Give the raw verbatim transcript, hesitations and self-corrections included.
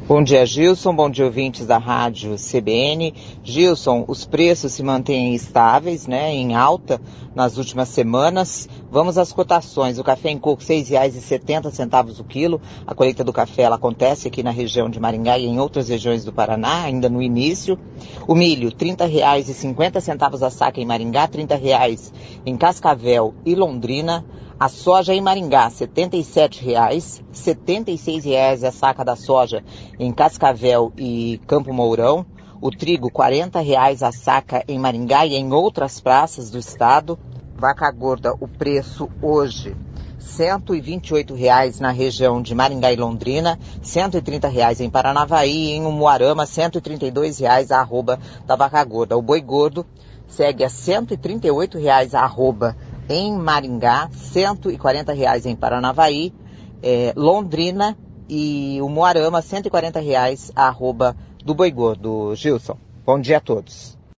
Bom dia, Gilson. Bom dia, ouvintes da Rádio C B N. Gilson, os preços se mantêm estáveis, né, em alta nas últimas semanas. Vamos às cotações. O café em coco, seis reais e setenta centavos o quilo. A colheita do café ela acontece aqui na região de Maringá e em outras regiões do Paraná, ainda no início. O milho, trinta reais e cinquenta centavos a saca em Maringá, trinta reais em Cascavel e Londrina. A soja em Maringá, setenta e sete reais, setenta e seis reais a saca da soja em Cascavel e Campo Mourão. O trigo, quarenta reais a saca em Maringá e em outras praças do estado. Vaca gorda, o preço hoje, cento e vinte e oito reais na região de Maringá e Londrina, cento e trinta reais em Paranavaí e em Umuarama, cento e trinta e dois reais a arroba da vaca gorda. O boi gordo segue a cento e trinta e oito reais a arroba em Maringá, cento e quarenta reais em Paranavaí, é, Londrina e Umuarama, cento e quarenta reais a arroba do boi gordo. Gilson, bom dia a todos.